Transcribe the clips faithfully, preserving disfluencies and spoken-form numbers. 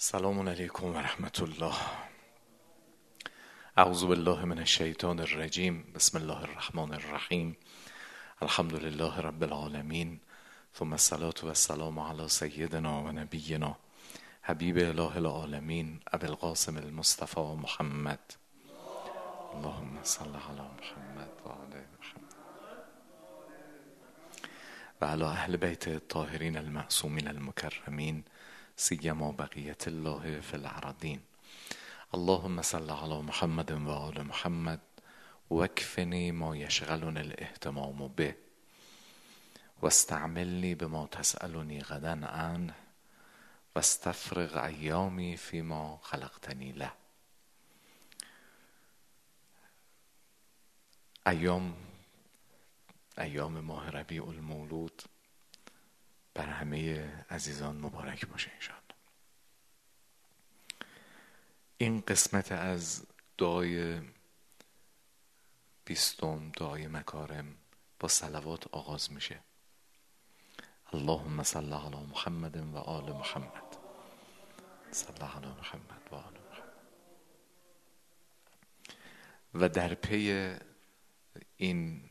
سلام علیکم و رحمت الله. اعوذ بالله من الشیطان الرجیم. بسم الله الرحمن الرحیم. الحمد لله رب العالمین، ثم الصلاة و السلام علی سیدنا و نبینا حبیب اله العالمین ابی القاسم المصطفى محمد. اللهم صل علی محمد و آل محمد و علی اهل بیت الطاهرین المعصومین المکرمین، سیما بقیت الله فی الارضین. اللهم صل علی محمد و آل محمد واکفنی ما یشغلنی الاهتمام به واستعملنی بما تسألنی غدا عنه واستفرغ ایامی فیما خلقتنی له. ایام ایام ماه ربیع المولود بر همه عزیزان مبارک باشه انشاءالله. این قسمت از دعای بیستم، دعای مکارم، با صلوات آغاز میشه. اللهم صل علی محمد و آل محمد. صل علی محمد و آل محمد. و در پی این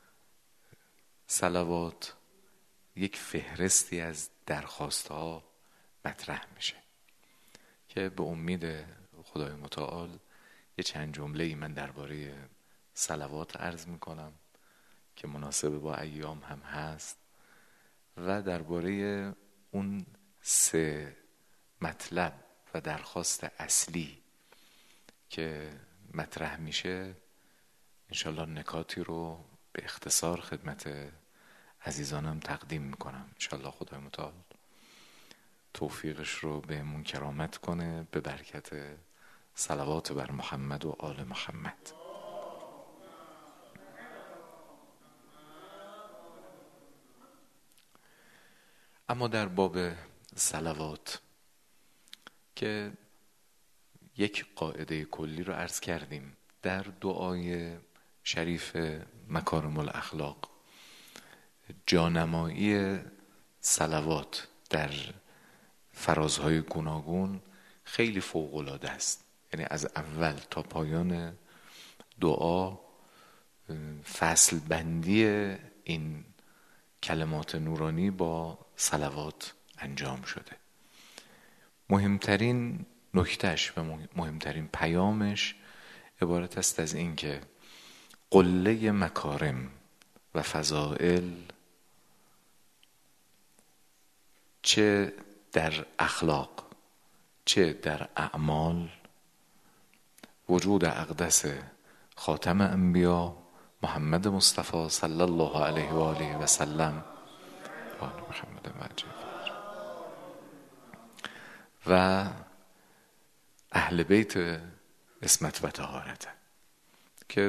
صلوات یک فهرستی از درخواستها مطرح میشه که به امید خدای متعال یه چند جمله ای من درباره صلوات عرض میکنم که مناسب با ایام هم هست و درباره اون سه مطلب و درخواست اصلی که مطرح میشه انشالله نکاتی رو به اختصار خدمت عزیزانم تقدیم میکنم. انشالله خدای متعال توفیقش رو بهمون کرامت کنه به برکت صلوات بر محمد و آل محمد. اما در باب صلوات که یک قاعده کلی رو عرض کردیم در دعای شریف مکارم الاخلاق، جانمایی صلوات در فرازهای گوناگون خیلی فوق‌العاده است. یعنی از اول تا پایان دعا فصل بندی این کلمات نورانی با صلوات انجام شده. مهمترین نکتهش و مهمترین پیامش عبارت است از این که قله مکارم و فضائل چه در اخلاق چه در اعمال وجود اقدس خاتم انبیا محمد مصطفی صلی الله علیه و آله و سلم محمد مجید و اهل بیت عصمت و طهارت که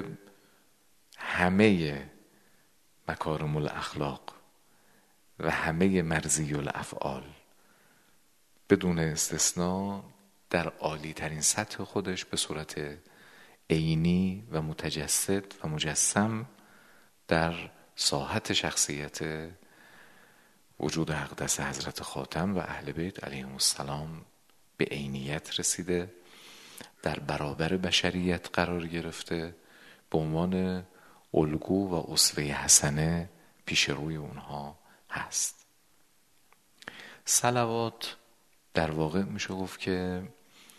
همه مکارم الاخلاق و همه مرضی الافعال بدون استثناء در عالی ترین سطح خودش به صورت عینی و متجسد و مجسم در ساحت شخصیت وجود اقدس حضرت خاتم و اهل بیت علیهم السلام به عینیت رسیده، در برابر بشریت قرار گرفته، به عنوان الگو و اسوه حسنه پیش روی اونها هست. صلوات در واقع میشه گفت که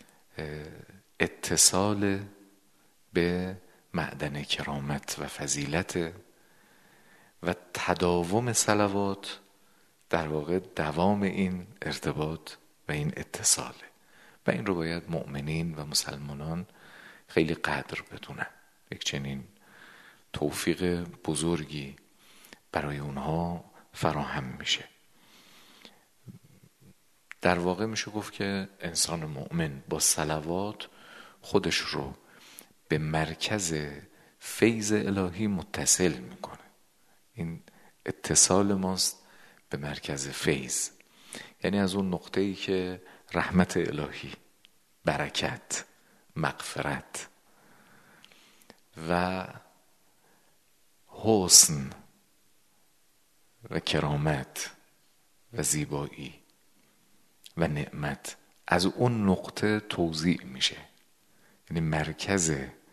اتصال به معدن کرامت و فضیلت و تداوم صلوات در واقع دوام این ارتباط و این اتصاله و این رو باید مؤمنین و مسلمانان خیلی قدر بدونن. یک چنین توفیق بزرگی برای اونها فراهم میشه. در واقع میشه گفت که انسان مؤمن با صلوات خودش رو به مرکز فیض الهی متصل میکنه. این اتصال ماست به مرکز فیض، یعنی از اون نقطه‌ای که رحمت الهی، برکت، مغفرت و حسن و کرامت و زیبایی و نعمت از اون نقطه توزیع میشه. یعنی مرکز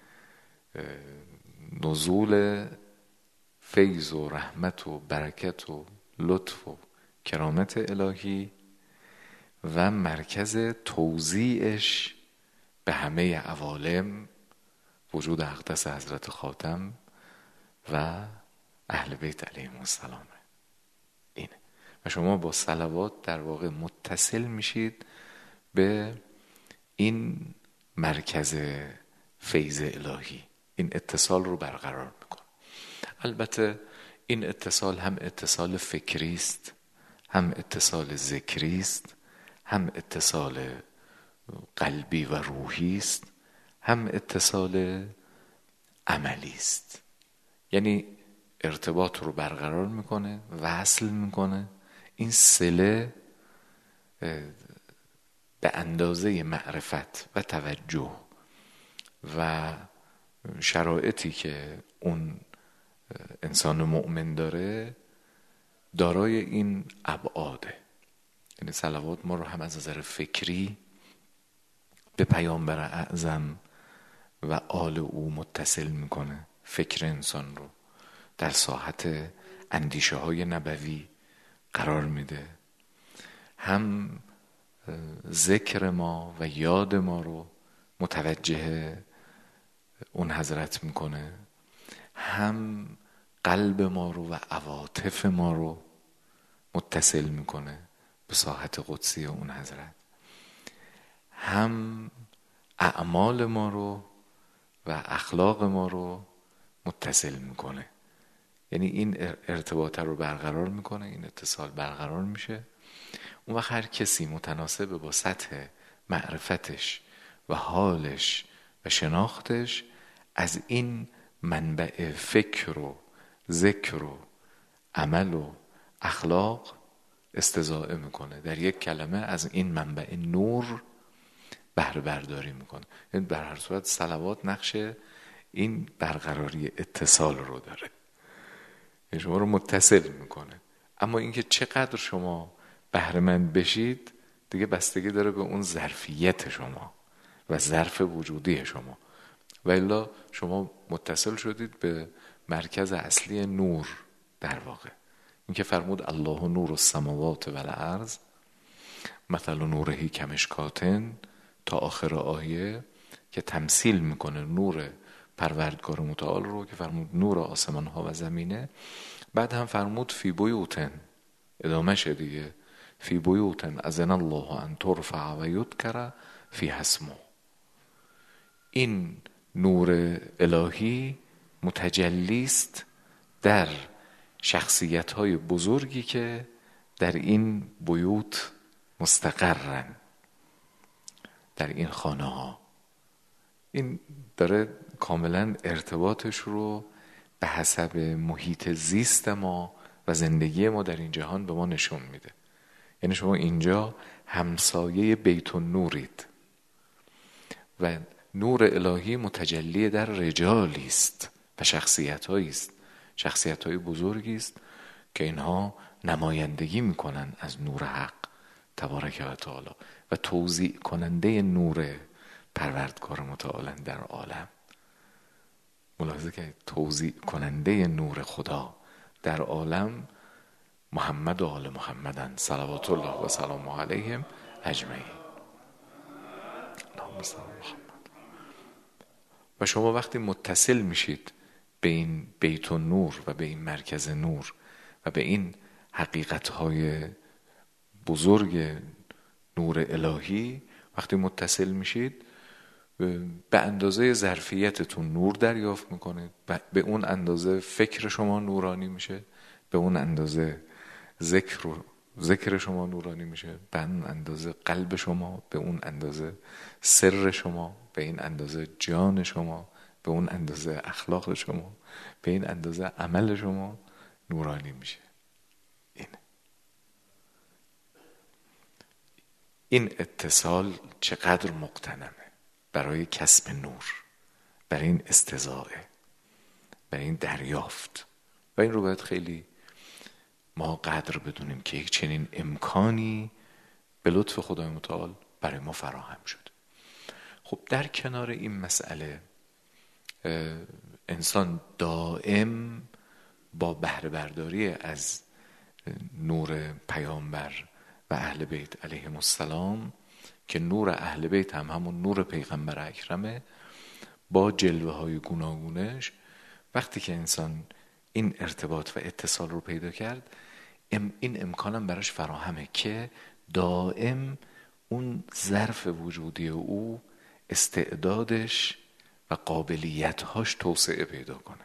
نزول فیض و رحمت و برکت و لطف و کرامت الهی و مرکز توزیعش به همه عوالم وجود اقدس حضرت خاتم و اهل بیت علیهم السلام اینه. و شما با صلوات در واقع متصل میشید به این مرکز فیض الهی. این اتصال رو برقرار میکنه. البته این اتصال هم اتصال فکری است، هم اتصال ذکری است، هم اتصال قلبی و روحی است، هم اتصال عملی است. یعنی ارتباط رو برقرار میکنه، وصل میکنه. این صله به اندازه معرفت و توجه و شرایطی که اون انسان مؤمن داره دارای این ابعاده. یعنی صلوات ما رو هم از نظر فکری به پیامبر اعظم و آل او متصل میکنه، فکر انسان رو در ساحت اندیشه های نبوی قرار میده، هم ذکر ما و یاد ما رو متوجه اون حضرت میکنه، هم قلب ما رو و عواطف ما رو متصل میکنه به ساحت قدسی اون حضرت، هم اعمال ما رو و اخلاق ما رو متصل میکنه. یعنی این ارتباط رو برقرار میکنه، این اتصال برقرار میشه. اون وقت هر کسی متناسب با سطح معرفتش و حالش و شناختش از این منبع فکر و ذکر و عمل و اخلاق استزاده میکنه. در یک کلمه از این منبع نور بهره برداری میکنه. یعنی در هر صورت صلوات نقش این برقراری اتصال رو داره، یعنی شما رو متصل میکنه. اما اینکه چقدر شما بهره مند بشید دیگه بستگی داره به اون ظرفیت شما و ظرف وجودی شما. و الا شما متصل شدید به مرکز اصلی نور. در واقع اینکه فرمود الله نور السماوات و الارض مثل نورهی کمشکاتن تا آخر آیه که تمثیل میکنه نور پروردگار متعال رو، که فرمود نور آسمان ها و زمینه. بعد هم فرمود فی بیوتن، ادامه شه دیگه، فی بیوتن اذن الله ان ترفع و یذکر فی اسمه. این نور الهی متجلی است در شخصیت های بزرگی که در این بیوت مستقرن، در این خانه ها. این داره کاملا ارتباطش رو به حسب محیط زیست ما و زندگی ما در این جهان به ما نشون میده. یعنی شما اینجا همسایه بیت النورید و نور الهی متجلی در رجالی است و شخصیت هایی است، شخصیت های بزرگی است که اینها نمایندگی میکنن از نور حق تبارک و تعالی و توزیع کننده نور پروردگار متعال در عالم. ملاحظه که توزیع کننده نور خدا در عالم محمد و آل محمدن صلوات الله و سلام علیهم اجمعین. اللهم صل علی محمد. و شما وقتی متصل میشید به این بیت النور و به این مرکز نور و به این حقیقت‌های بزرگ نور الهی وقتی متصل میشید به اندازه ظرفیتتون نور دریافت میکنید، به اون اندازه فکر شما نورانی میشه، به اون اندازه ذکر و ذکر شما نورانی میشه، به اون اندازه قلب شما، به اون اندازه سر شما، به این اندازه جان شما، به اون اندازه اخلاق شما، به این اندازه عمل شما نورانی میشه. این این اتصال چقدر مقتنمه برای کسب نور، برای این استضاءه، برای این دریافت. و این رو باید خیلی ما قدر بدونیم که یک چنین امکانی به لطف خدای متعال برای ما فراهم شد. خب در کنار این مسئله انسان دائم با بهره برداری از نور پیامبر و اهل بیت علیهم السلام که نور اهل بیت هم همون نور پیغمبر اکرمه، با جلوه های گوناگونش، وقتی که انسان این ارتباط و اتصال رو پیدا کرد، این امکانم براش فراهمه که دائم اون ظرف وجودی او استعدادش و قابلیتهاش توسعه پیدا کنه.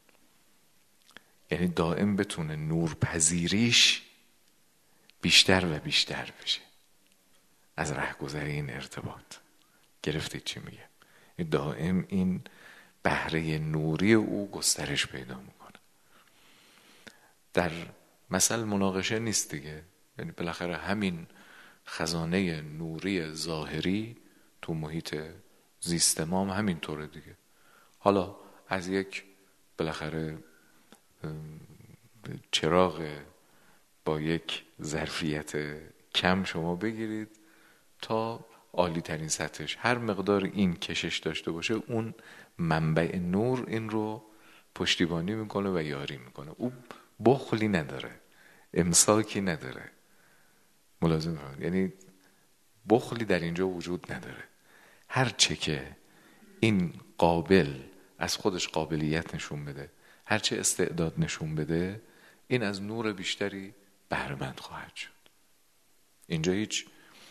یعنی دائم بتونه نورپذیریش بیشتر و بیشتر بشه از رهگذر این ارتباط. گرفتید چی میگه؟ دائم این بهره نوری او گسترش پیدا میکنه. در مثل مناقشه نیست دیگه، یعنی بالاخره همین خزانه نوری ظاهری تو محیط زیست ما هم همین طوره دیگه. حالا از یک بالاخره چراغ با یک ظرفیت کم شما بگیرید تا عالی ترین سطحش، هر مقدار این کشش داشته باشه اون منبع نور این رو پشتیبانی میکنه و یاری میکنه. او بخلی نداره، امساکی نداره. ملازم فرمود، یعنی بخلی در اینجا وجود نداره. هر چه که این قابل از خودش قابلیت نشون بده، هر چه استعداد نشون بده، این از نور بیشتری بهره‌مند خواهد شد. اینجا هیچ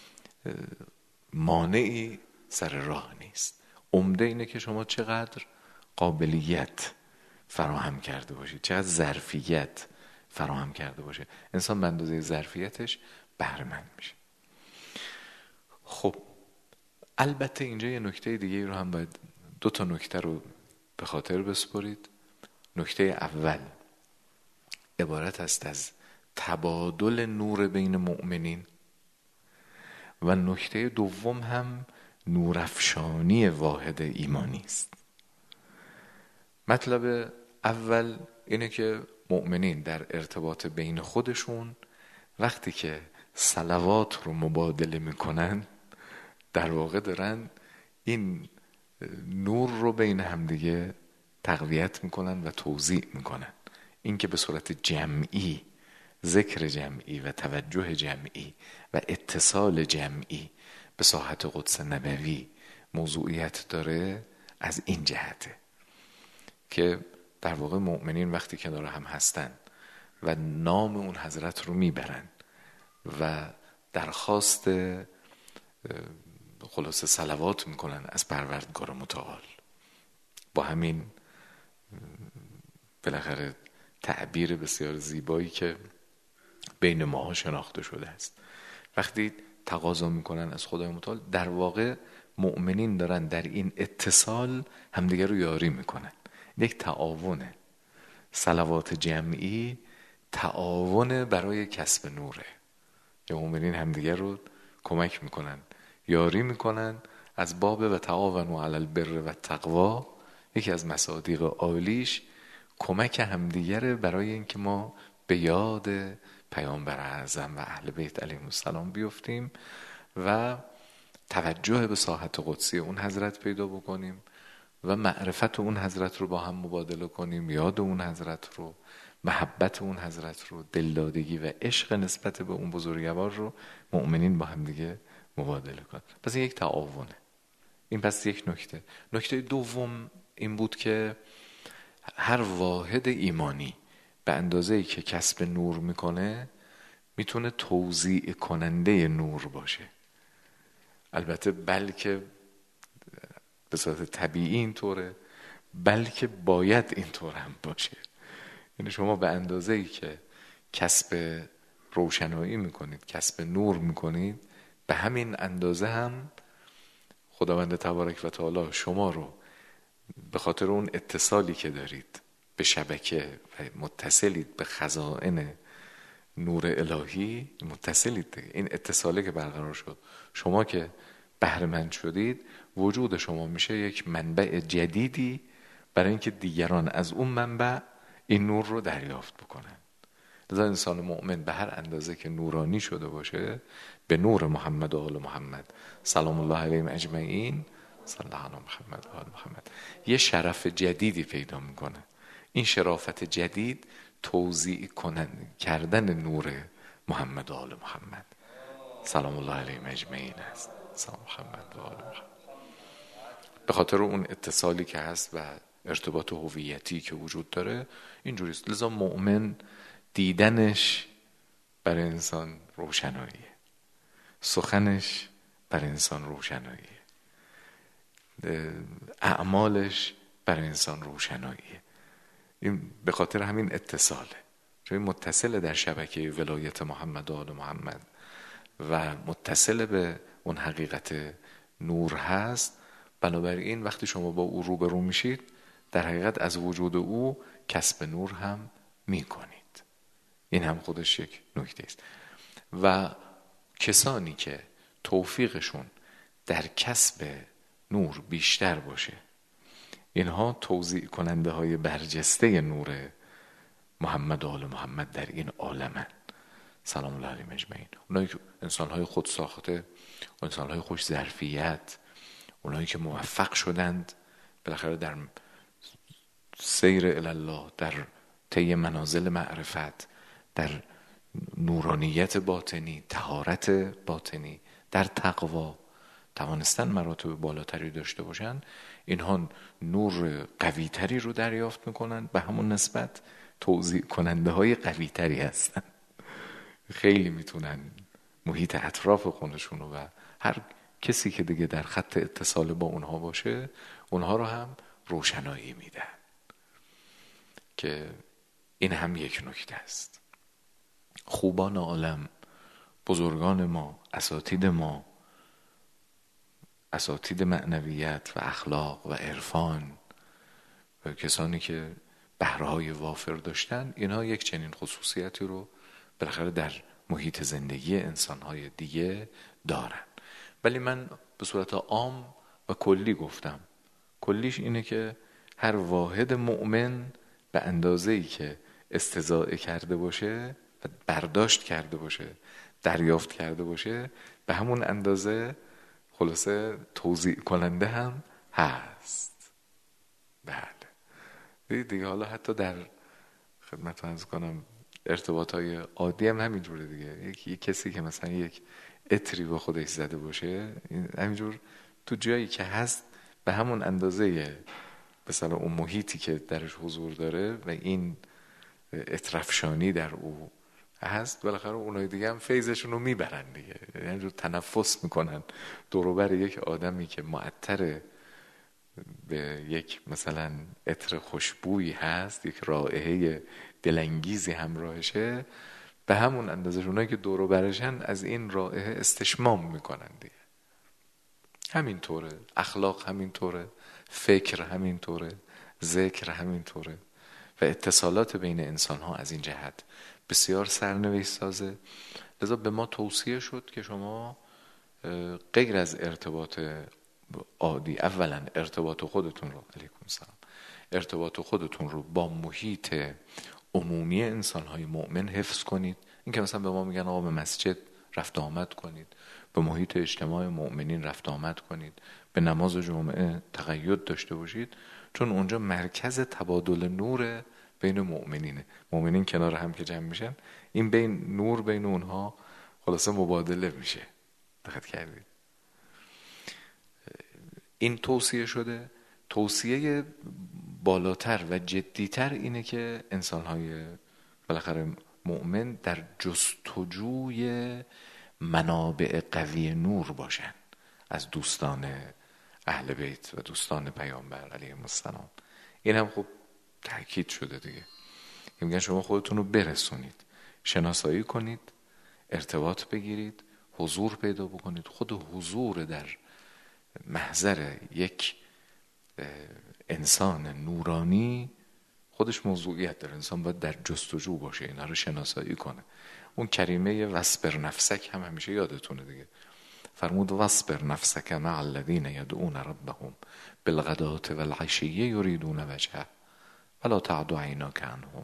مانعی سر راه نیست. عمده اینه که شما چقدر قابلیت فراهم کرده باشید، چقدر ظرفیت فراهم کرده باشه. انسان به اندازه ظرفیتش بهره‌مند میشه. خب البته اینجا یه نکته دیگه رو هم باید، دو تا نکته رو به خاطر بسپارید. نکته اول عبارت است از تبادل نور بین مؤمنین و نکته دوم هم نورافشانی واحد ایمانی است. مطلب اول اینه که مؤمنین در ارتباط بین خودشون وقتی که صلوات رو مبادله میکنن، در واقع دارن این نور رو بین همدیگه تقویت میکنن و توزیع میکنن. این که به صورت جمعی ذکر جمعی و توجه جمعی و اتصال جمعی به ساحت قدس نبوی موضوعیت داره، از این جهته که در واقع مؤمنین وقتی کنار هم هستن و نام اون حضرت رو میبرن و درخواست خلاصه صلوات میکنن از پروردگار متعال، با همین بالاخره تعبیر بسیار زیبایی که بین ماها شناخته شده است، وقتی تقاضا میکنن از خدای متعال، در واقع مؤمنین دارن در این اتصال همدیگر رو یاری میکنن. یک تعاونه. صلوات جمعی تعاون برای کسب نوره که مؤمنین همدیگر رو کمک میکنن، یاری میکنن. از باب و تعاونوا علی البر و تقوا، یکی از مصادیق عالیش کمک همدیگره برای اینکه ما به یاد پیامبر اعظم و اهل بیت علیهم السلام بیفتیم و توجه به ساحت قدسی اون حضرت پیدا بکنیم و معرفت اون حضرت رو با هم مبادله کنیم، یاد اون حضرت رو، محبت اون حضرت رو، دلدادگی و عشق نسبت به اون بزرگوار رو مؤمنین با هم دیگه مبادله کنن. پس این یک تعاونه. این پس یک نکته. نکته دوم این بود که هر واحد ایمانی به اندازه‌ای که کسب نور میکنه میتونه توزیع کننده نور باشه. البته بلکه به صورت طبیعی اینطوره، بلکه باید اینطور هم باشه. یعنی شما به اندازه‌ای که کسب روشنایی میکنید، کسب نور میکنید، به همین اندازه هم خداوند تبارک و تعالی شما رو به خاطر اون اتصالی که دارید به شبکه و متصلید به خزائن نور الهی، متصلید دیگه. این اتصاله که برقرار شد، شما که بهره‌مند شدید، وجود شما میشه یک منبع جدیدی برای اینکه دیگران از اون منبع این نور رو دریافت بکنن. لذا انسان مؤمن به هر اندازه که نورانی شده باشه، به نور محمد و آل محمد سلام الله علیهم اجمعین، صلی الله علی محمد و آل محمد، یه شرف جدیدی پیدا میکنه. این شرافت جدید توزیع کنن کردن نور محمد و آل محمد سلام الله علیهم اجمعین است. سلام محمد و آل محمد. به خاطر اون اتصالی که هست و ارتباط هویتی که وجود داره اینجوریست. لذا مؤمن دیدنش بر انسان روشناییه، سخنش بر انسان روشناییه، اعمالش بر انسان روشناییه. این به خاطر همین اتصاله، چون متصل در شبکه ولایت محمد و آل محمد و متصل به اون حقیقت نور هست. بنابراین وقتی شما با او روبرو میشید، در حقیقت از وجود او کسب نور هم میکنید. این هم خودش یک نکته است. و کسانی که توفیقشون در کسب نور بیشتر باشه، اینها توزیع کننده های برجسته نور محمد و آل محمد در این عالمن سلام الله علیهم اجمعین. اونایی که انسان های خود ساخته، انسان های خوش ظرفیت، اونایی که موفق شدند بالاخره در سیر الی الله، در طی منازل معرفت، در نورانیت باطنی، طهارت باطنی، در تقوا توانستن مراتب بالاتری داشته باشن، اینها نور قویتری رو دریافت میکنن، به همون نسبت توزیع کننده های قویتری هستن. خیلی میتونن محیط اطراف خودشون و هر کسی که دیگه در خط اتصال با اونها باشه، اونها رو هم روشنایی میدن. که این هم یک نکته است. خوبان عالم، بزرگان ما، اساتید ما، اساتید معنویت و اخلاق و عرفان و کسانی که بهره‌های وافر داشتن، اینها یک چنین خصوصیتی رو بالاخره در محیط زندگی انسان‌های دیگه دارن. ولی من به صورت عام و کلی گفتم. کلیش اینه که هر واحد مؤمن به اندازه‌ای که استزاده کرده باشه و برداشت کرده باشه، دریافت کرده باشه، به همون اندازه خلاصه توزیع کننده هم هست. بله دیگه. حالا حتی در خدمت عرض کنم ارتباطهای عادی هم همینجوره دیگه. یک, یک کسی که مثلا یک عطری با خودش زده باشه، همینجور تو جایی که هست به همون اندازه مثلا اون محیطی که درش حضور داره و این اطرافشانی در او هست، بالاخره اونای دیگه هم فیضشون رو میبرن دیگه. یعنی تنفس میکنن دوروبر یک آدمی که معطر به یک مثلا عطر خوشبویی هست، یک رائحه دلانگیزی همراهشه، به همون اندازه اونایی که دوروبرشن از این رائحه استشمام میکنن دیگه. همینطوره اخلاق، همینطوره فکر، همینطوره ذکر، همینطوره و اتصالات بین انسان ها از این جهت بسیار سرنوشت سازه. لذا به ما توصیه شد که شما غیر از ارتباط عادی، اولا ارتباط خودتون رو علیکم السلام ارتباط خودتون رو با محیط عمومی انسان های مؤمن حفظ کنید. این که مثلا به ما میگن آقا به مسجد رفت آمد کنید، به محیط اجتماع مؤمنین رفت آمد کنید، به نماز جمعه تقید داشته باشید، چون اونجا مرکز تبادل نور بین مؤمنینه. مؤمنین کنار هم که جمع میشن، این بین نور بین اونها خلاصه مبادله میشه. دقت کردید؟ این توصیه شده. توصیه بالاتر و جدیتر اینه که انسان‌های بالاخره مؤمن در جستجوی منابع قوی نور باشن، از دوستان اهل بیت و دوستان پیامبر علیهم السلام. این هم خب تاکید شده دیگه. میگن شما خودتون رو برسونید، شناسایی کنید، ارتباط بگیرید، حضور پیدا بکنید. خود حضور در محضر یک انسان نورانی خودش موضوعیت داره. انسان باید در جستجو باشه، اینا رو شناسایی کنه. اون کریمه وصبر نفسک هم همیشه یادتونه دیگه. فرمود وصبر نفسک مع الذین یدعون ربهم بالغداة والعشی یریدون وجهه ولا تعد عیناک عنهم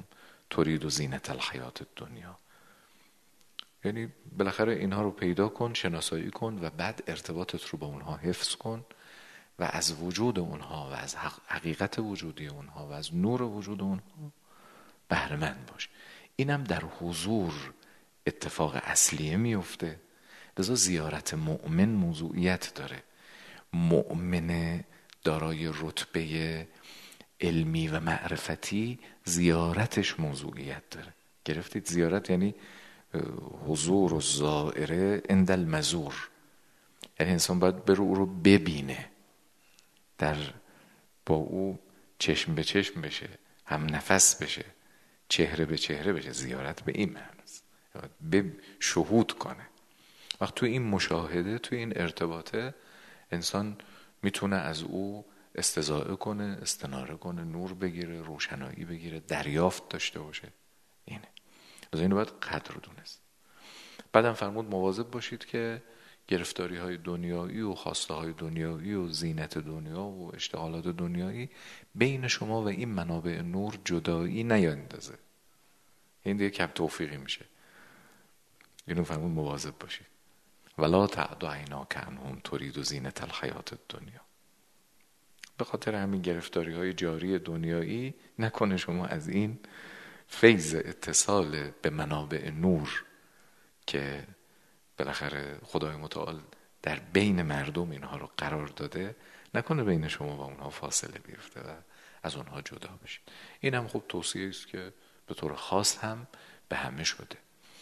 ترید و زینت الحیات الدنیا. یعنی بالاخره اینها رو پیدا کن، شناسایی کن و بعد ارتباطت رو با اونها حفظ کن و از وجود اونها و از حقیقت وجودی اونها و از نور وجود اونها بهره مند باش. اینم در حضور اتفاق اصلیه میفته. لذا زیارت مؤمن موضوعیت داره. مؤمن دارای رتبه علمی و معرفتی زیارتش موضوعیت داره. گرفتید؟ زیارت یعنی حضور و زائره عند المزور، یعنی انسان باید بره او رو ببینه، در با او چشم به چشم بشه، هم نفس بشه، چهره به چهره بشه. زیارت به این معنی است، به شهود کنه. وقت تو این مشاهده، تو این ارتباطه، انسان میتونه از او استزاده کنه، استناره کنه، نور بگیره، روشنایی بگیره، دریافت داشته باشه. اینه. از اینو باید قدر دونست. بعدم فرمود مواظب باشید که گرفتاری های دنیایی و خواسته های دنیایی و زینت دنیا و اشتغالات دنیایی بین شما و این منابع نور جدایی نیاندازه. این دیگه کم توفیقی میشه. اینو فرمود مواظب باشید. ولا تعد عیناک عنهم ترید زینت الحیات الدنیا. به خاطر همین گرفتاری های جاری دنیایی نکنه شما از این فیض اتصال به منابع نور که بالاخره خدای متعال در بین مردم اینها رو قرار داده، نکنه بین شما و اونها فاصله بیفته و از اونها جدا بشید. این هم خب توصیه است که به طور خاص هم به همه شده.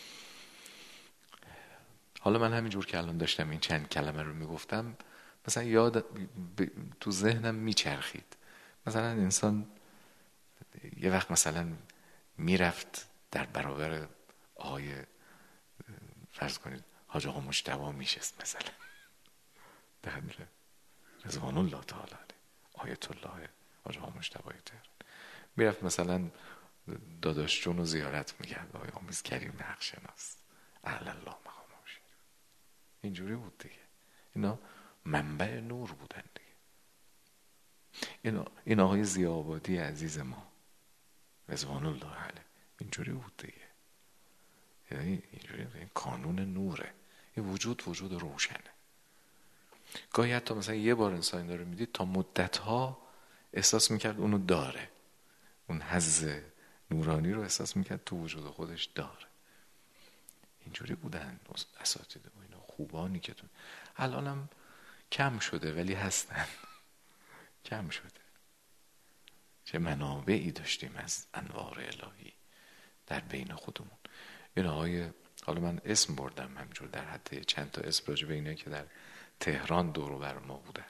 حالا من همینجور که الان داشتم این چند کلمه رو میگفتم، مثلا یاد ب... تو ذهنم میچرخید. مثلا انسان یه وقت مثلا میرفت در برابر آقای فرض کنید حاج آقا مجتبی میشست، مثلا در رضوان الله تعالی آیت الله حاج آقا مجتبی تهران، میرفت مثلا داداش جون رو زیارت میکرد، آقای آمیز کریم حق شناس اهل الله مقامه شد. اینجوری بود دیگه. اینا منبع نور بودن دیگه. این این آقای ضیاءآبادی عزیز ما رضوان الله علیه اینجوری بود دیگه. یعنی اینجوری این کانون نوره. این وجود وجود روشنه. گاهی حتی مثلا یه بار انسان داره میدید تا مدتها احساس میکرد اونو داره، اون حظ نورانی رو احساس میکرد تو وجود خودش داره. اینجوری بودن اساتید و اینا خوبانی که تو الانم کم شده ولی هستن. کم شده. چه منابعی داشتیم از انوار الهی در بین خودمون. این آقای، حالا من اسم بردم همجور در حد چند تا اسم راجع به اینه که در تهران دور و بر ما بودن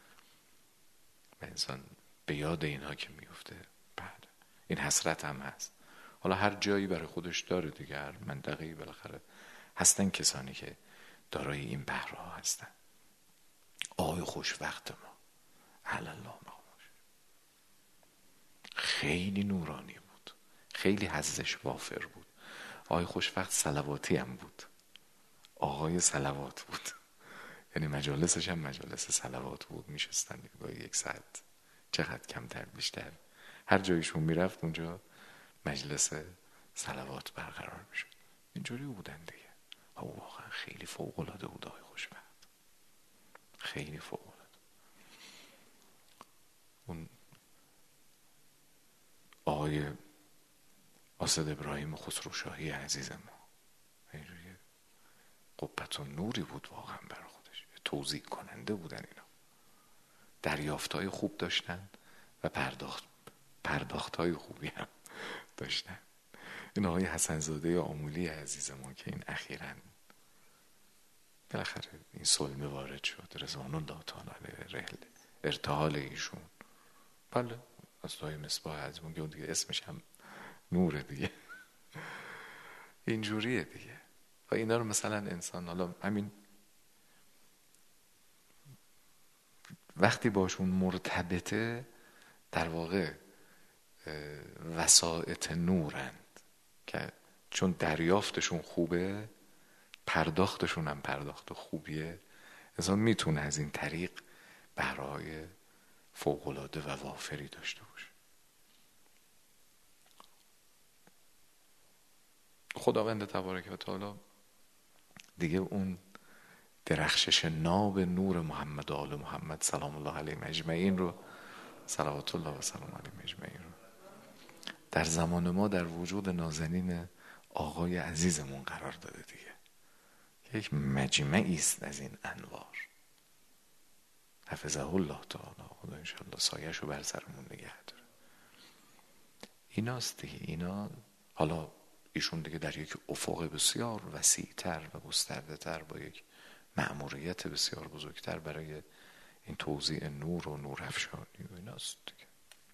و انسان به یاد اینها که میفته. بله این حسرت هم هست. حالا هر جایی برای خودش داره دیگه، هر منطقه‌ای بالاخره هستن کسانی که دارای این بهرها هستن. آقای خوشوقت ما اهل الله مقامش خیلی نورانی بود، خیلی حظش وافر بود. آقای خوشوقت صلواتی هم بود، آقای صلوات بود. یعنی مجالسش هم مجالس صلوات بود. میشستن دیگه یک ساعت، چقدر کمتر بیشتر، هر جایشون میرفت اونجا مجلس صلوات برقرار میشد. اینجوری بودن دیگه. او واقعا خیلی فوق العاده بود آقای خوشوقت، خیلی فوق العاده. اون آقای آصد ابراهیم خسروشاهی عزیز ما اینجوری قبت و نوری بود واقعا برای خودش. توزیع کننده بودن اینا. دریافت‌های خوب داشتن و پرداخت پرداخت‌های خوبی هم داشتن. این آقای حسنزاده آمولی عزیز ما که این اخیراً بالاخره این سلمه وارد شد، رضوان الله تعالی علیه، ارتحال ایشون. بله از دای مصباح عزیزمون که اون دیگه اسمش هم نوره دیگه. اینجوریه دیگه. و اینا رو مثلا انسان حالا همین وقتی باشون مرتبطه در واقع وسائط نورند که چون دریافتشون خوبه پرداختشون هم پرداخت خوبیه، انسان میتونه از این طریق بهرهای فوق‌العاده و وافری داشته باشه. خداوند تبارک و تعالی دیگه اون درخشش ناب نور محمد و آل محمد سلام الله علیهم اجمعین رو، صلوات الله و سلام علیهم اجمعین رو در زمان ما در وجود نازنین آقای عزیزمون قرار داده دیگه. یک مجمعی است از این انوار. حفظه الله تعالی، خدا انشاءالله سایه‌ش رو بر سرمون نگه داره. ایناست دیگه. اینا حالا ایشون دیگه در یک افق بسیار وسیع‌تر و گسترده‌تر با یک مأموریت بسیار بزرگتر برای این توزیع نور و نور افشانی و ایناست دیگه.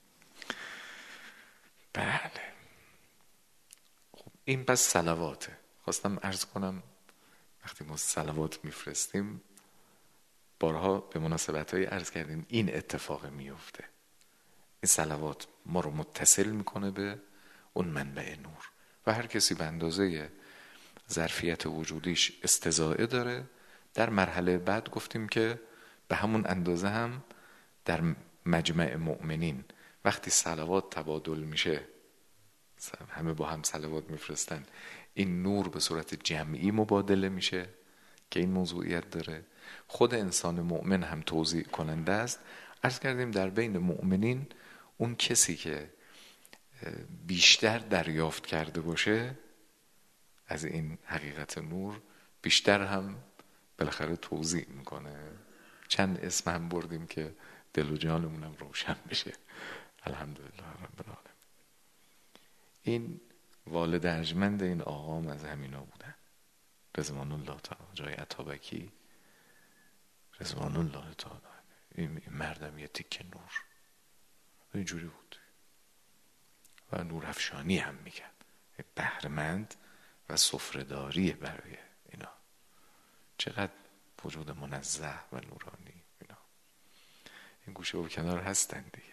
بله. خب این پس صلواته. خواستم عرض کنم وقتی ما صلوات میفرستیم، بارها به مناسبت‌های عرض کردیم این اتفاق میفته. این صلوات ما رو متصل میکنه به اون منبع نور و هر کسی به اندازه ظرفیت وجودیش استضاعه داره. در مرحله بعد گفتیم که به همون اندازه هم در مجمع مؤمنین وقتی صلوات تبادل میشه، همه با هم صلوات میفرستن، این نور به صورت جمعی مبادله میشه که این موضوعیت داره. خود انسان مؤمن هم توزیع کننده است. عرض کردیم در بین مؤمنین اون کسی که بیشتر دریافت کرده باشه از این حقیقت نور، بیشتر هم بالاخره توزیع میکنه. چند اسم هم بردیم که دل و جانمونم روشن بشه. الحمدلله رب العالمین. این والد ارجمند این آقام از همینا بودن، رضوان الله تعالی. جای عطابکی رضوان الله تعالی. این مردم یه تیکه نور اینجوری بود و نور افشانی هم میکرد، بهرمند و سفره‌داری برای اینا. چقدر وجود منزه و نورانی اینا. این گوشه و کنار هستن دیگه.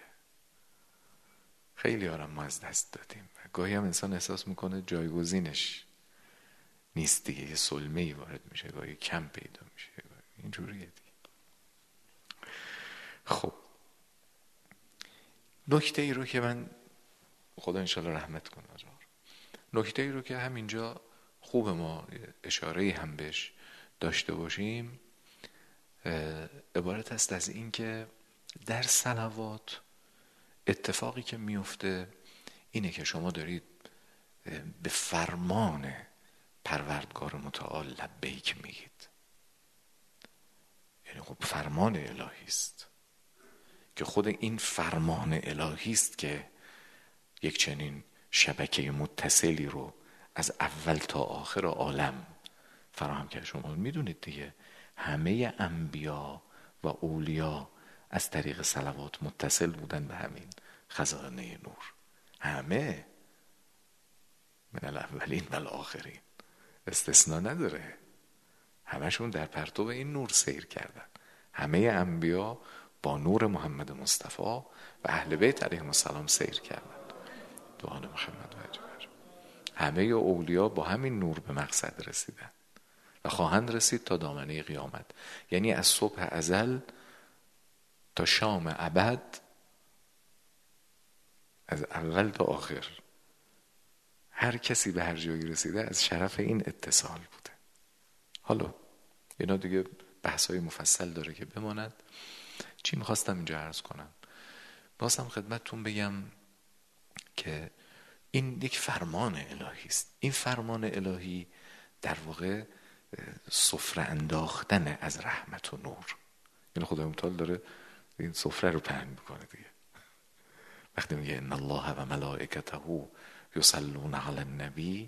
خیلی آرام ما از دست دادیم. گاهی هم انسان احساس میکنه جایگزینش نیست دیگه، یه سلمه‌ای وارد میشه، گاهی کم پیدا میشه، اینجوریه دیگه. خب نکته ای رو که من، خدا انشالله رحمت کنه آجار، نکته ای رو که همینجا خوب ما اشاره هم بهش داشته باشیم، عبارت است از این که در صلوات اتفاقی که میفته اینه که شما دارید به فرمان پروردگار متعال لبیک میگید. یعنی خب فرمان الهی است که خود این فرمان الهی است که یک چنین شبکه متصلی رو از اول تا آخر عالم فراهم کرد. شما میدونید دیگه همه انبیا و اولیا از طریق صلوات متصل بودن به همین خزانه نور. همه من الاولین و الاخرین، استثناء نداره. همشون در پرتو این نور سیر کردن. همه انبیا با نور محمد مصطفی و اهل بیت علیهم السلام سیر کردن. دوان محمد و اجمعین. همه اولیا با همین نور به مقصد رسیدن و خواهند رسید تا دامنه قیامت. یعنی از صبح ازل تا شام ابد، از اول تا آخر، هر کسی به هر جایی رسیده از شرف این اتصال بوده. حالا اینا دیگه بحثای مفصل داره که بماند. چی میخواستم اینجا عرض کنم؟ بازم خدمتتون بگم که این یک فرمان الهی است. این فرمان الهی در واقع سفره انداختن از رحمت و نور. یعنی خدای متعال داره این سفره رو پهن میکنه دیگه. وقتی میگه ان الله و ملائکته یصلون علی النبی،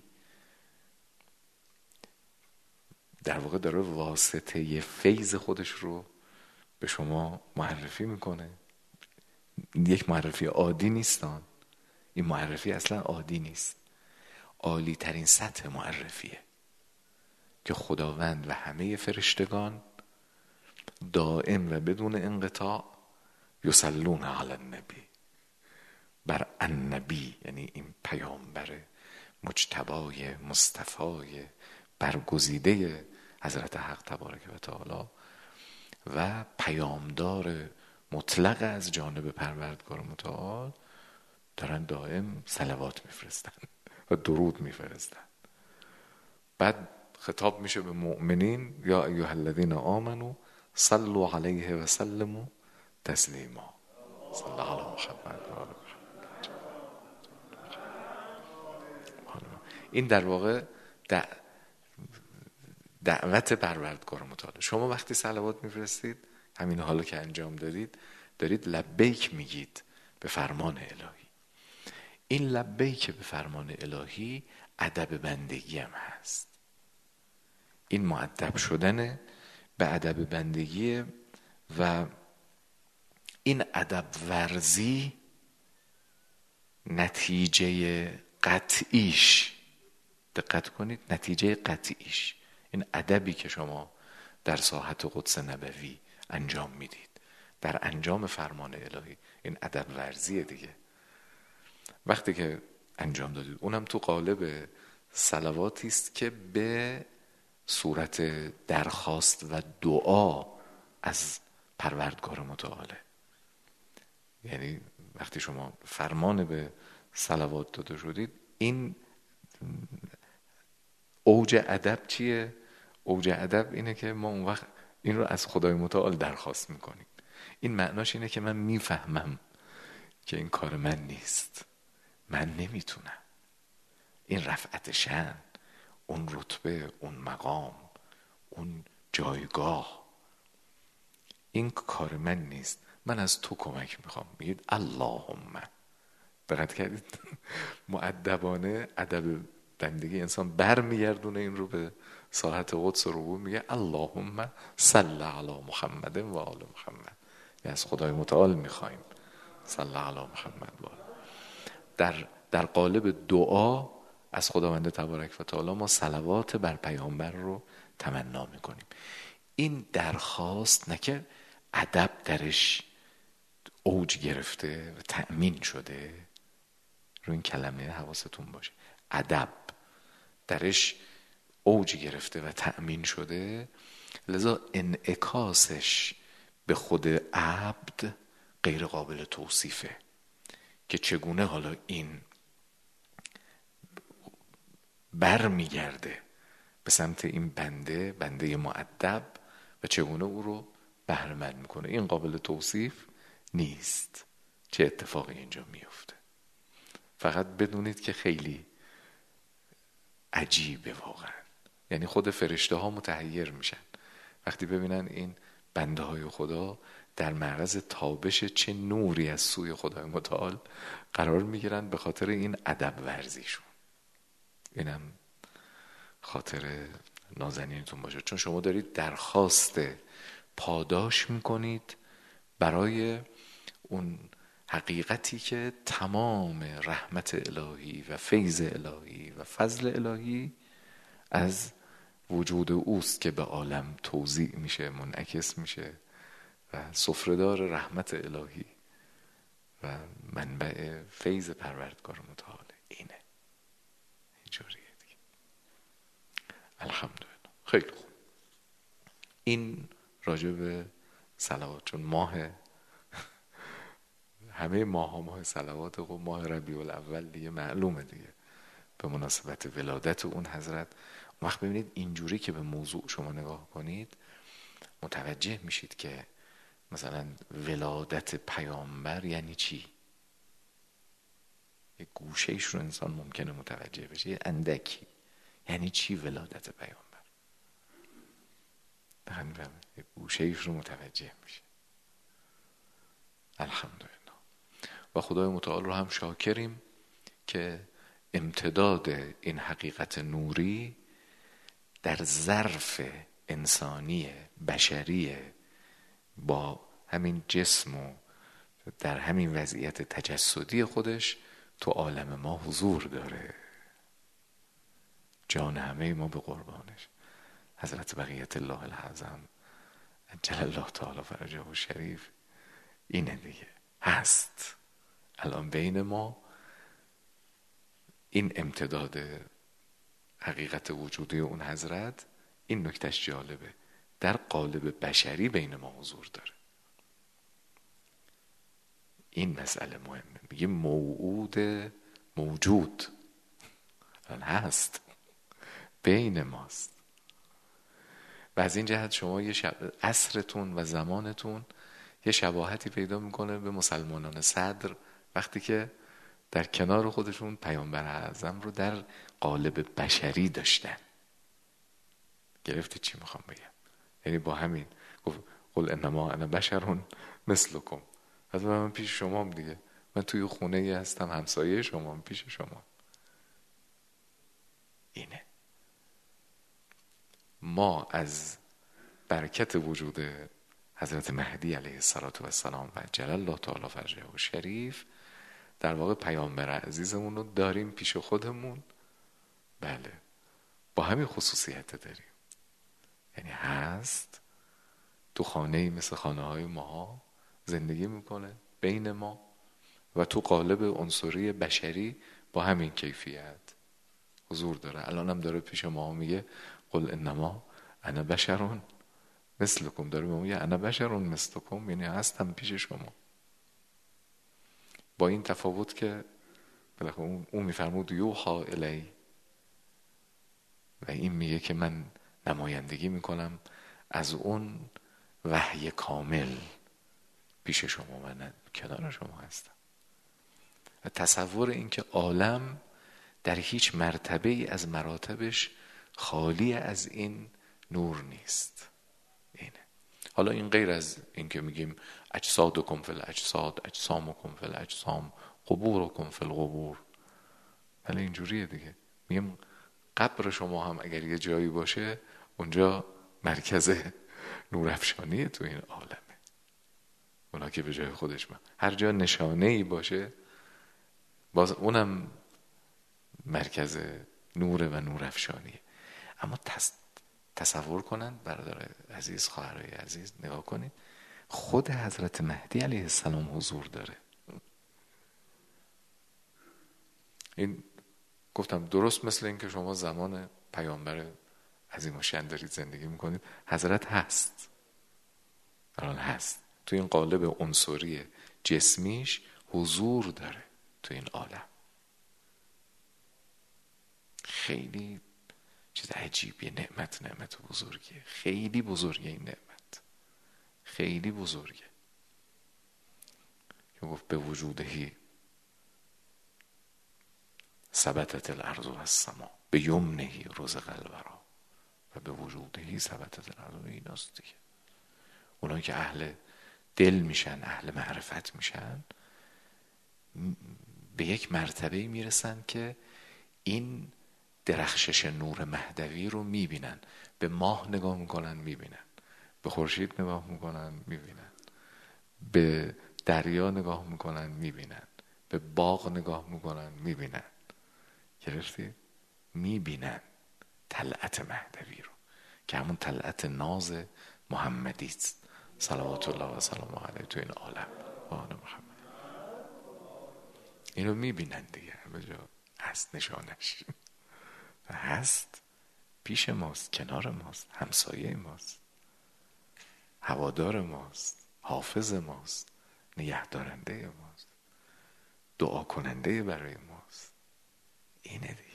در واقع داره واسطه فیض خودش رو به شما معرفی میکنه. یک معرفی عادی نیستان. این معرفی اصلا عادی نیست. عالی ترین سطح معرفیه که خداوند و همه فرشتگان دائم و بدون انقطاع یصلون علی النبی، بر النبی، یعنی این پیامبر مجتبای مصطفای برگزیده حضرت حق تبارک و تعالی و پیامدار مطلق از جانب پروردگار متعال، دارن دائم صلوات میفرستن و درود میفرستن. بعد خطاب میشه به مؤمنین یا ایها الذین آمنوا صلوا علیه و سلموا تسلیما. صلی الله علی محمد و آل محمد. این در واقع دعوت پروردگار متعال. شما وقتی صلوات میفرستید، همین حالا که انجام دادید، دارید لبیک میگید به فرمان الهی. این لبیک به فرمان الهی ادب بندگی هم هست. این مؤدب شدن به ادب بندگی و این ادب ورزی نتیجه قطعیش، دقت کنید، نتیجه قطعیش این ادبی که شما در ساحت قدس نبوی انجام میدید، در انجام فرمان الهی، این ادب ورزیه دیگه. وقتی که انجام دادید، اونم تو قالب صلواتی است که به صورت درخواست و دعا از پروردگار متعاله. یعنی وقتی شما فرمان به صلوات داده شدید، این اوج ادب چیه؟ اوج ادب اینه که ما اون وقت این رو از خدای متعال درخواست میکنیم. این معناش اینه که من میفهمم که این کار من نیست، من نمیتونم، این رفعت شأن، اون رتبه، اون مقام، اون جایگاه، این کار من نیست، من از تو کمک میخوام. میگید اللهم. دقت کردید؟ مؤدبانه ادب بندگی انسان بر میگردونه این رو به ساحت قدس رو، میگه اللهم صل علی محمد و آل محمد. یعنی از خدای متعال میخوایم صل علی محمد و آل. در در قالب دعا از خداوند تبارک و تعالی ما صلوات بر پیامبر رو تمنا میکنیم. این درخواست نه که ادب درش اوج گرفته و تأمین شده، رو این کلمه حواستون باشه، ادب درش اوج گرفته و تأمین شده، لذا انعکاسش به خود عبد غیر قابل توصیفه که چگونه حالا این بر میگرده به سمت این بنده بنده مؤدب و چگونه او رو بهره‌مند میکنه. این قابل توصیف نیست چه اتفاقی اینجا میفته. فقط بدونید که خیلی عجیبه واقعا. یعنی خود فرشته ها متحیر میشن وقتی ببینن این بنده های خدا در معرض تابش چه نوری از سوی خدای متعال قرار میگیرن به خاطر این ادب ورزیشون. اینم خاطر نازنینتون باشه، چون شما دارید درخواست پاداش میکنید برای اون حقیقتی که تمام رحمت الهی و فیض الهی و فضل الهی از وجود اوست که به عالم توزیع میشه، منعکس میشه و سفره‌دار رحمت الهی و منبع فیض پروردگار متعال. اینه اینجوریه دیگه. الحمدلله. خیلی خوب. این راجع به صلوات، چون ماه همه ماه ها ماه صلوات و ماه ربیع الاول دیگه معلومه دیگه به مناسبت ولادت اون حضرت. وقت ببینید اینجوری که به موضوع شما نگاه کنید متوجه میشید که مثلا ولادت پیامبر یعنی چی. یه گوشه ایش رو انسان ممکنه متوجه بشه، یه اندکی. یعنی چی ولادت پیامبر؟ دقیقا یه گوشه ایش رو متوجه میشه. الحمدلله. و خدای متعال رو هم شاکریم که امتداد این حقیقت نوری در ظرف انسانی بشری با همین جسم و در همین وضعیت تجسدی خودش تو عالم ما حضور داره. جان همه ما به قربانش. حضرت بقیت الله الاعظم عجل الله تعالی فرجه و شریف اینه دیگه، هست الان بین ما. این امتداد حقیقت وجودی اون حضرت، این نکتش جالبه، در قالب بشری بین ما حضور داره. این مسئله مهمه. میگه موعود موجود الان هست، بین ماست. و از این جهت شما یه شب... عصرتون و زمانتون یه شباهتی پیدا میکنه به مسلمانان صدر وقتی که در کنار خودشون پیامبر اعظم رو در قالب بشری داشتن. گرفتی چی میخوام بگم؟ یعنی با همین گفت قل انما انا بشر مثلکم، از من پیش شما دیگه، من توی خونه ای هستم همسایه شما، پیش شما. اینه ما از برکت وجود حضرت مهدی علیه السلام و جل الله تعالی فرجه و شریف در واقع پیامبر عزیزمون رو داریم پیش خودمون. بله با همین خصوصیت داریم، یعنی هست تو خانه‌ای مثل خانه های ما زندگی میکنه بین ما و تو قالب عنصری بشری با همین کیفیت حضور داره. الان هم داره پیش ما میگه قل انما انا بشرون مثلکم، داره میگه انا بشرون مثلکم، یعنی هستم پیش شما. با این تفاوت که بالاخره اون میفرمود یوحا الی و این میگه که من نمایندگی میکنم از اون وحی کامل پیش شما، من کنار شما هستم. و تصور این که عالم در هیچ مرتبه ای از مراتبش خالی از این نور نیست. اینه. حالا این غیر از این که میگیم اجسادکم فی الاجساد، اجسامکم فی الاجسام، قبورکم فی القبور، ولی اینجوریه دیگه. میگیم قبر شما هم اگر یه جایی باشه اونجا مرکز نورافشانیه تو این عالمه. اونا که به جای خودش من هر جا نشانه ای باشه باز اونم مرکز نور و نورافشانیه. اما تص... تصور کنن برادر عزیز، خواهرای عزیز، نگاه کنید خود حضرت مهدی علیه السلام حضور داره. این گفتم درست مثل این که شما زمان پیامبر عظیم الشأن دارید زندگی میکنید، حضرت هست، الان هست تو این قالب عنصری جسمیش حضور داره تو این عالم. خیلی چیز عجیبیه، نعمت نعمت بزرگیه، خیلی بزرگه این نعمت، خیلی بزرگه. که گفت به وجودهی ثبتت الارض و السما به یمنهی رزق الورا و به وجودهی ثبتت الارض. ایناست دیگه. اونایی که اهل دل میشن، اهل معرفت میشن، به یک مرتبه میرسن که این درخشش نور مهدوی رو میبینن. به ماه نگاه میکنن میبینن، به خورشید نگاه میکنن میبینن، به دریا نگاه میکنن میبینن، به باغ نگاه میکنن میبینن. گرفتی؟ میبینن طلعت مهدوی رو که همون طلعت ناز محمدی است صلوات الله و سلام علیه تو این عالم. آن محمد اینو میبینن دیگه، همه جا هست نشانش و هست پیش ماست، کنار ماست، همسایه ماست، هوادار ماست، حافظ ماست، نگهدارنده ماست، دعا کننده برای ماست. اینه دیگه.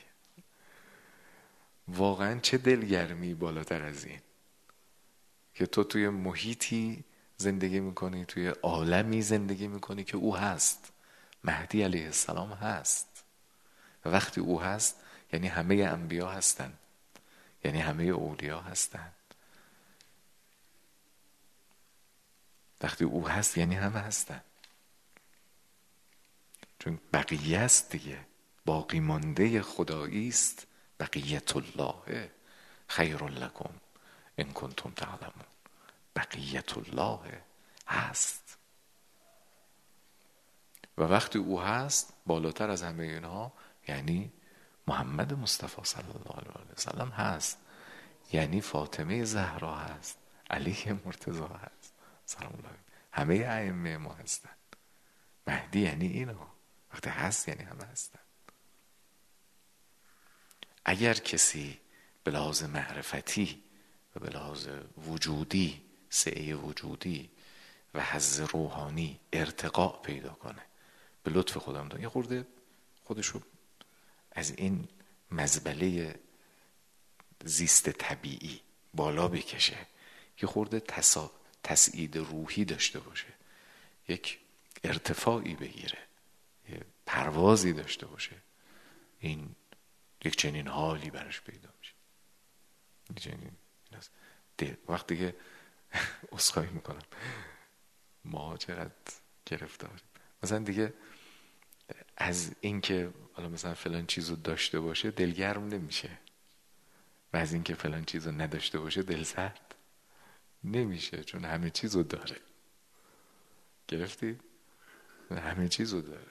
واقعا چه دلگرمی بالاتر از این که تو توی محیطی زندگی میکنی، توی عالمی زندگی میکنی که او هست. مهدی علیه السلام هست و وقتی او هست یعنی همه انبیا هستن، یعنی همه اولیا هستن. وقتی او هست یعنی همه هستن، چون بقیه است دیگه. باقی مانده خدایی است. بقیت الله خیر لکم ان کنتم تعلمون. بقیت الله هست و وقتی او هست بالاتر از همه اینها یعنی محمد مصطفی صلی الله علیه و سلم هست، یعنی فاطمه زهرا هست، علی مرتضی هست سلام الله، همه ائمه ما هستن. مهدی یعنی اینا، وقتی هست یعنی همه هستن. اگر کسی به لحاظ معرفتی و به لحاظ وجودی، سعی وجودی و حظ روحانی ارتقاء پیدا کنه، به لطف خودم داره یه خورده خودشو از این مزبله زیست طبیعی بالا بکشه، یه خورده تسا... تسعید روحی داشته باشه، یک ارتفاعی بگیره، یه پروازی داشته باشه، این یک چنین حالی براش پیدا میشه. چنین وقتی که عذرخواهی میکنم ما چقدر گرفتاریم، مثلا دیگه از اینکه حالا مثلا فلان چیزو داشته باشه دلگرم نمیشه و از اینکه فلان چیزو نداشته باشه دلسرد نمیشه، چون همه چیزو داره. گرفتی؟ همه چیزو داره.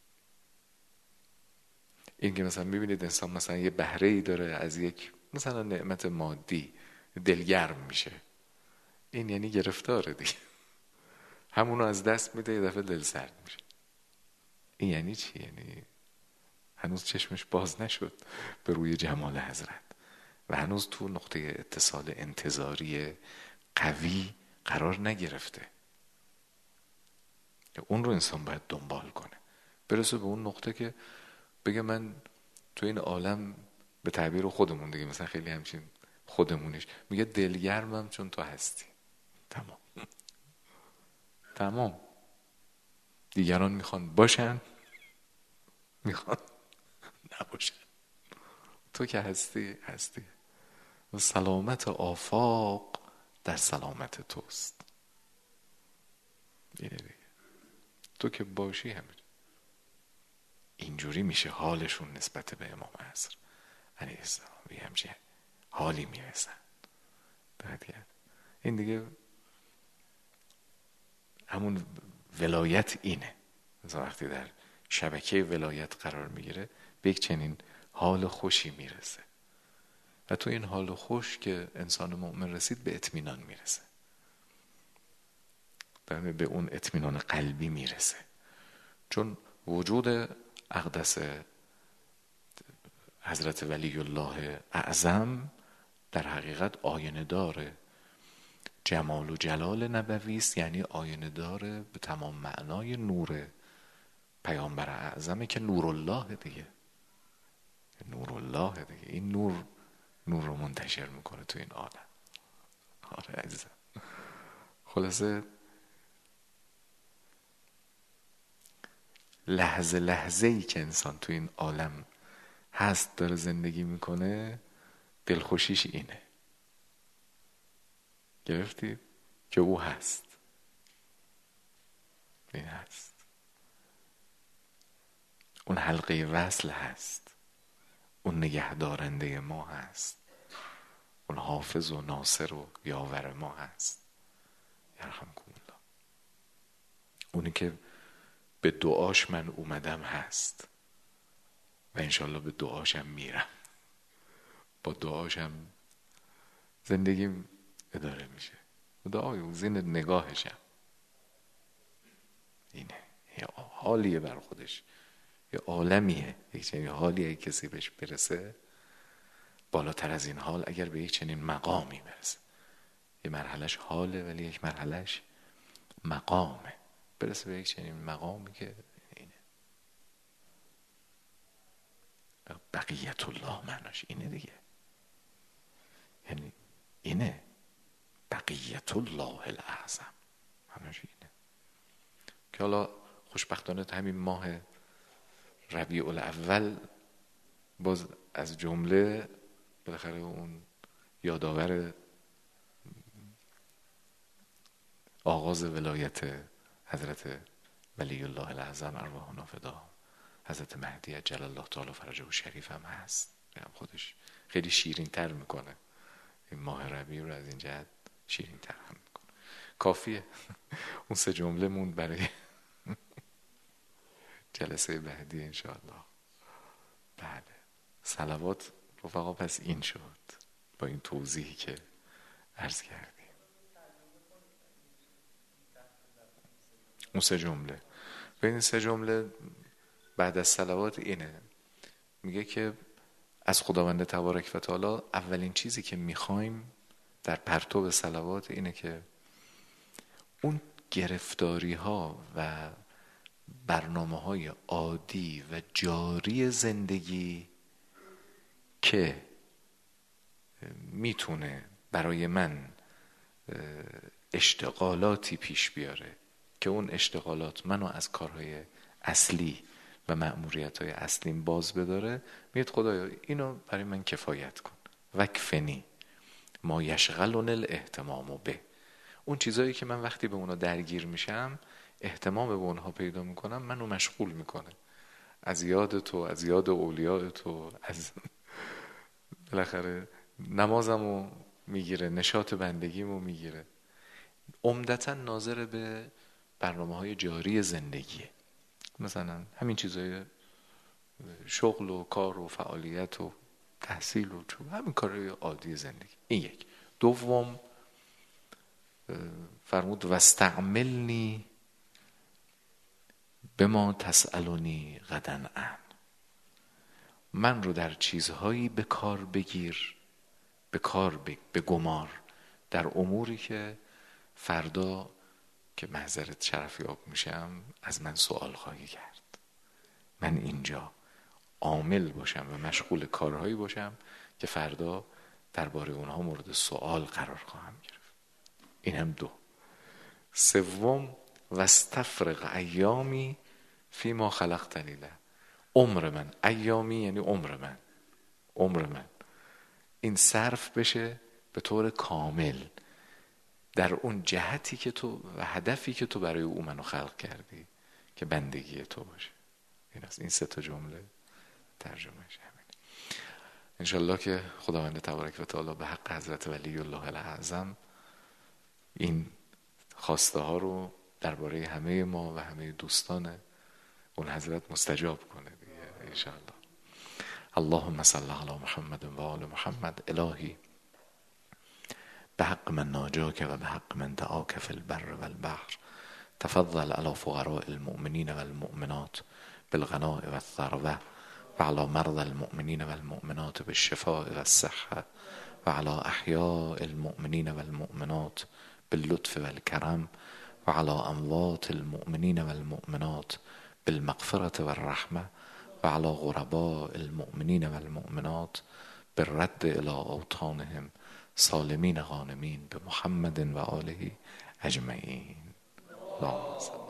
این که مثلا میبینید انسان مثلا یه بهره ای داره از یک مثلا نعمت مادی دلگرم میشه، این یعنی گرفتاره دیگه، همونو از دست میده یه دفعه دل سرد میشه. این یعنی چی؟ یعنی هنوز چشمش باز نشد به روی جمال حضرت و هنوز تو نقطه اتصال انتظاری قوی قرار نگرفته. اون رو انسان باید دنبال کنه، برسه به اون نقطه که بگه من تو این عالم، به تعبیر خودمون دیگه، مثلا خیلی همچین خودمونیش میگه دلگرمم چون تو هستی. تمام تمام. دیگران میخوان باشن، میخوان نباشن، تو که هستی هستی و سلامت آفاق در سلامت توست. اینه دیگه، تو که باشی همین. اینجوری میشه حالشون نسبت به امام عصر علیه السلام، یه همچین حالی میرسن. این دیگه همون ولایت اینه. مثلا وقتی در شبکه ولایت قرار میگیره به یک چنین حال خوشی میرسه و تو این حال خوش که انسان مؤمن رسید به اطمینان میرسه، به اون اطمینان قلبی میرسه، چون وجود اقدس حضرت ولی الله اعظم در حقیقت آینه داره جمال و جلال نبوی است، یعنی آینه داره به تمام معنای نور پیامبر اعظمه که نور الله دیگه، نور الله دیگه. این نور نور رو منتشر میکنه تو این عالم. آره عزیزم، خلاصه لحظه لحظه ای که انسان تو این عالم هست داره زندگی میکنه دلخوشیش اینه. گرفتید؟ که او هست، این هست، اون حلقه وصل هست، اون نگهدارنده ما هست، اون حافظ و ناصر و یاور ما هست. یرحمکم الله. اونی که به دعاش من اومدم هست و انشالله به دعاشم میرم، با دعاشم زندگیم اداره میشه، دعای او زین نگاهشم. اینه یه حالیه بر خودش، یه عالمیه، یک چنین حالیه کسی بهش برسه. بالاتر از این حال اگر به یک چنین مقامی برسه، یه مرحلش حاله ولی یک مرحلش مقامه، برسه به یک چنین مقامی که اینه بقیت الله معناش اینه دیگه، یعنی اینه بقیت الله الاعظم معناش اینه که حالا خوشبختانه همین ماه ربیع الاول باز از جمله بالاخره اون یادآور آغاز ولایت حضرت ولی الله الاعظم ارواحنا فدا حضرت مهدی عجل الله تعالی فرجه و شریف هم هست. خودش خیلی شیرین تر میکنه این ماه ربیع رو، از این جهت شیرین تر هم میکنه. کافیه اون سه جمله موند برای جلسه بعدی انشاءالله. بله صلوات رفقا پس این شد با این توضیحی که عرض کردیم. اون سه جمله، به این سه جمله بعد از صلوات اینه، میگه که از خداوند تبارک و تعالی اولین چیزی که میخوایم در پرتو صلوات اینه که اون گرفتاری ها و برنامه های عادی و جاری زندگی که میتونه برای من اشتغالاتی پیش بیاره که اون اشتغالات منو از کارهای اصلی و مأموریت‌های اصلیم باز بداره، میگه خدایا اینو برای من کفایت کن، وکفنی ما یشغلن الاهتمام به. اون چیزایی که من وقتی به اونا درگیر میشم اهتمام به اونها پیدا میکنم، منو مشغول میکنه از یاد تو، از یاد اولیاء تو، از بالاخره نمازمو میگیره، نشاط بندگیمو میگیره. عمدتا ناظر به برنامه های جاری زندگیه، مثلا همین چیزای شغل و کار و فعالیت و تحصیل و همین کارهای عادی زندگی. این یک. دوم فرمود واستعملنی بما تسألنی غدا عن. من رو در چیزهایی به کار بگیر، به کار به گمار در اموری که فردا که محضرت شرفیاب میشم از من سوال خواهی کرد. من اینجا عامل باشم و مشغول کارهایی باشم که فردا درباره اونها مورد سوال قرار خواهم گرفت. این هم دو. سوم واستفرغ ایامی فی ما خلقتنی له. عمر من، ایامی یعنی عمر من، عمر من این صرف بشه به طور کامل در اون جهتی که تو و هدفی که تو برای او منو خلق کردی که بندگی تو باشه. این است. این سه تا جمله ترجمهش همین. انشالله که خداوند تبارک و تعالی به حق حضرت ولی الله الاعظم این خواسته ها رو درباره همه ما و همه دوستان اون حضرت مستجاب کنه دیگه انشالله. اللهم صل علی محمد و آل محمد. الهی به حق من ناجاک و به حق من دعاک فی البر و البحر تفضل علی فقراء المؤمنین و المؤمنات بالغناء و الثروة و علی مرضى المؤمنین و المؤمنات بالشفاء و الصحة و علی احیاء المؤمنین و المؤمنات باللطف و الکرم و علی اموات المؤمنین و المؤمنات بالمغفرة و الرحمة و علی غرباء المؤمنین و المؤمنات بالرد الى اوطانهم سالمین غانمین به محمد و آله اجمعین. اللهم صل